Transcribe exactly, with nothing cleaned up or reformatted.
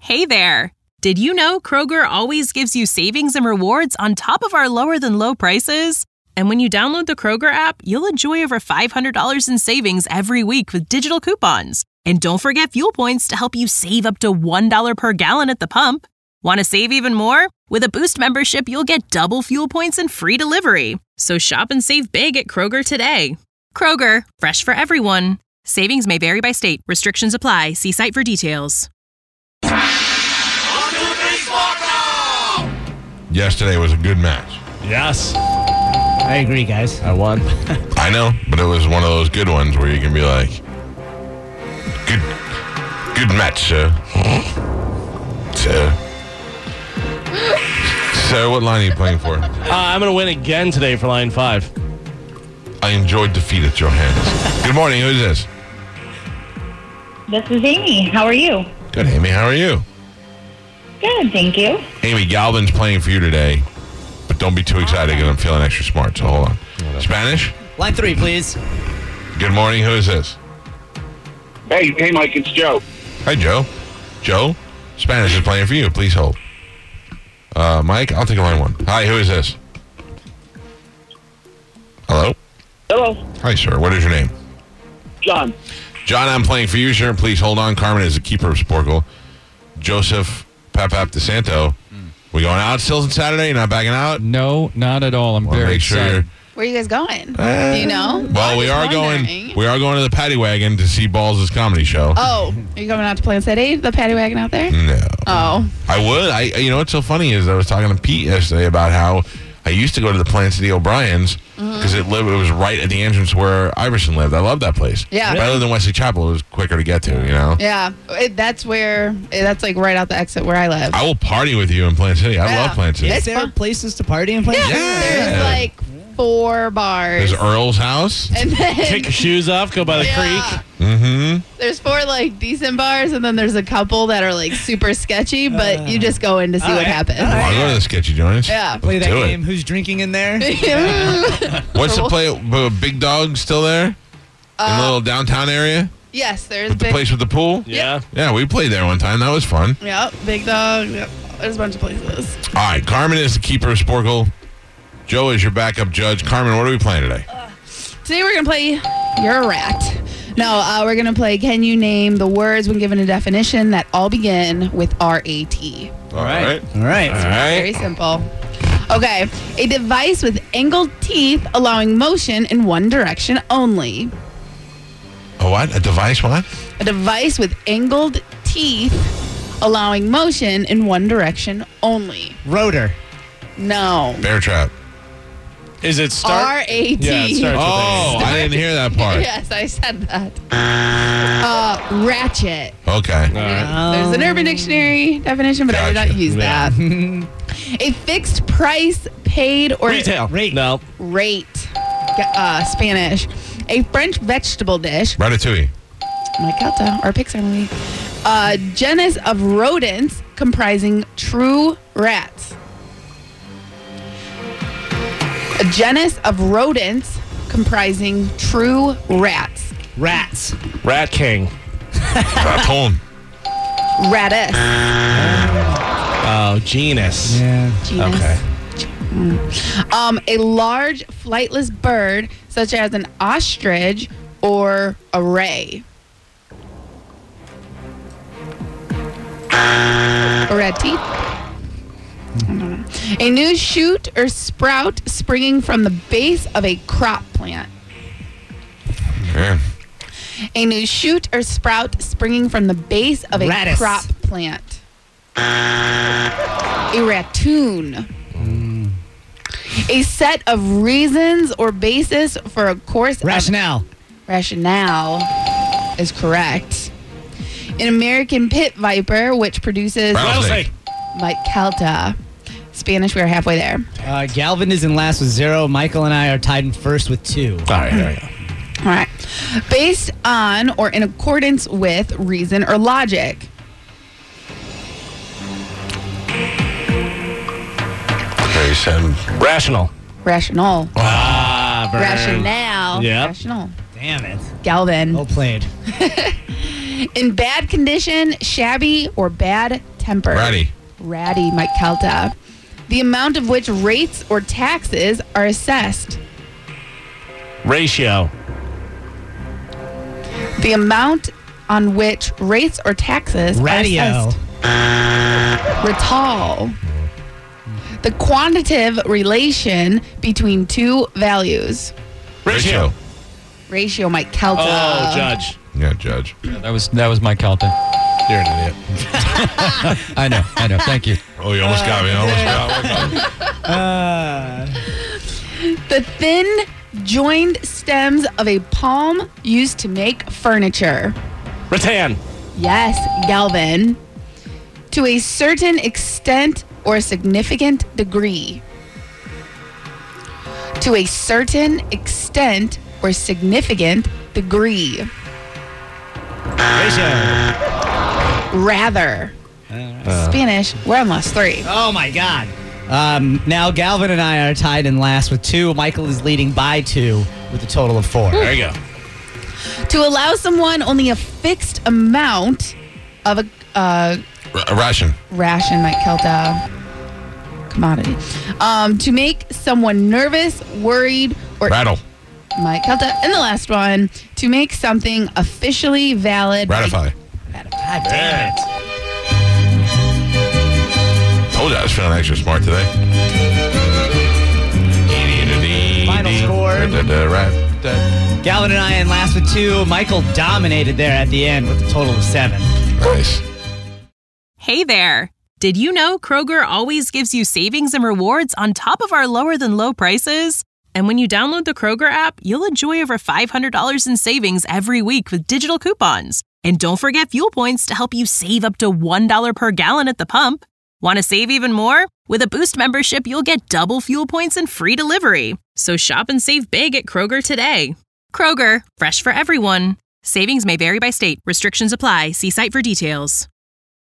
Hey there! Did you know Kroger always gives you savings and rewards on top of our lower-than-low prices? And when you download the Kroger app, you'll enjoy over five hundred dollars in savings every week with digital coupons. And don't forget fuel points to help you save up to one dollar per gallon at the pump. Want to save even more? With a Boost membership, you'll get double fuel points and free delivery. So shop and save big at Kroger today. Kroger, fresh for everyone. Savings may vary by state. Restrictions apply. See site for details. Yesterday was a good match. Yes. I agree, guys. I won. I know, but it was one of those good ones where you can be like, good good match, sir. Sir. Sir, what line are you playing for? Uh, I'm going to win again today for line five. I enjoyed defeat at your hands. Good morning. Who's this? This is Amy. How are you? Good, Amy. How are you? Good, thank you. Amy, Galvin's playing for you today, but don't be too excited because I'm feeling extra smart, so hold on. Spanish? Line three, please. Good morning. Who is this? Hey, hey, Mike, it's Joe. Hi, Joe. Joe? Spanish is playing for you. Please hold. Uh, Mike, I'll take line one. Hi, who is this? Hello? Hello, Hi, sir. What is your name? John. John, I'm playing for you, sir. Please hold on. Carmen is the keeper of Sporkle. Joseph Papap DeSanto. We going out still on Saturday? You're not backing out? No, not at all. I'm Well, very make sure excited. you're... Where are you guys going? Uh, Do you know? Well, I'm we just are wondering. going. We are going to the Paddy Wagon to see Balls' comedy show. Oh, are you coming out to Plant City? The Paddy Wagon out there? No. Oh. I would. I. You know what's so funny is I was talking to Pete yesterday about how I used to go to the Plant City O'Brien's because it lived. It was right at the entrance where Iverson lived. I love that place. Yeah. Rather than Wesley Chapel, it was quicker to get to. You know. Yeah. It, that's where, that's like right out the exit where I live. I will party with you in Plant City. I Yeah. love Plant City. It's Is there fun. places to party and play? Yeah. Yeah. There's like four bars. There's Earl's house. and then Take your shoes off, go by the yeah, creek. Mm-hmm. there's four like decent bars, and then there's a couple that are like super sketchy, but you just go in to see all what right. happens. All I'll right. go to the sketchy joints. Yeah. Play that Do it. game. Who's drinking in there? What's the play? uh, Big Dog still there in the little downtown area Yes, there's with the big. place with the pool. Yeah. Yeah, we played there one time. That was fun. Yep, Big Dog. Yep. There's a bunch of places. All right, Carmen is the keeper of Sporkle. Joe is your backup judge. Carmen, what are we playing today? Today we're gonna play You're a Rat. No, uh, we're gonna play Can You Name the Words When Given a Definition that all begin with R A T. All right. All right. All Very right. simple. Okay, a device with angled teeth allowing motion in one direction only. A what? A device? What? A device with angled teeth allowing motion in one direction only. Rotor. No. Bear trap. Is it start? R A T. Yeah, it starts with Oh, A. I didn't hear that part. Yes, I said that. Uh, ratchet. Okay. All right. There's an Urban Dictionary definition, but I did Gotcha. not use Yeah. that. A fixed price paid or Retail. Rate. No. rate. Uh, Spanish. A French vegetable dish. Ratatouille. Mike Calta, or Pixar movie. A genus of rodents comprising true rats. A genus of rodents comprising true rats. Rats. Rat King. Raton. Ratus. Oh, genus. Yeah. Genus. Okay. Um, a large flightless bird such as an ostrich or a ray. Or red teeth. I don't know. A new shoot or sprout springing from the base of a crop plant. Okay. A new shoot or sprout springing from the base of a Radish. crop plant. A raccoon. A set of reasons or basis for a course of Rationale. rationale is correct. An American pit viper, which produces Rattlesnake. Mike Calta. Spanish, we are halfway there. Uh, Galvin is in last with zero. Michael and I are tied in first with two. All right, there we go. All right. Based on or in accordance with reason or logic. Okay, you said Rational. Rational. Ah, burn. Rationale. Yep. Rational. Damn it. Galvin. Well played. In bad condition, shabby, or bad tempered? Ratty. Ratty, Mike Kelta. The amount of which rates or taxes are assessed. Ratio. The amount on which rates or taxes Radio. are assessed. Rital. The quantitative relation between two values. Ratio. Ratio, Mike Kelta. Oh, Judge. Yeah, Judge. That was that was Mike Kelton. You're an idiot. I know, I know. Thank you. Oh, you almost got me. You almost got me. The thin, joined stems of a palm used to make furniture. Rattan. Yes, Galvin. To a certain extent or significant degree. To a certain extent or significant degree. Ratio. Rather. Spanish, we're on last three. Oh, my God. Um, now, Galvin and I are tied in last with two. Michael is leading by two with a total of four. There you go. To allow someone only a fixed amount of a uh, R- ration. ration, Mike Kelta. Commodity. Um, to make someone nervous, worried, or Rattle. Mike Kelta. And the last one, to make something officially valid. Ratify. Ratify. God damn it. Told you I was feeling extra smart today. Final score. Galvin and I in last with two. Michael dominated there at the end with a total of seven. Nice. Hey there! Did you know Kroger always gives you savings and rewards on top of our lower than low prices? And when you download the Kroger app, you'll enjoy over five hundred dollars in savings every week with digital coupons. And don't forget fuel points to help you save up to one dollar per gallon at the pump. Want to save even more? With a Boost membership, you'll get double fuel points and free delivery. So shop and save big at Kroger today. Kroger, fresh for everyone. Savings may vary by state. Restrictions apply. See site for details.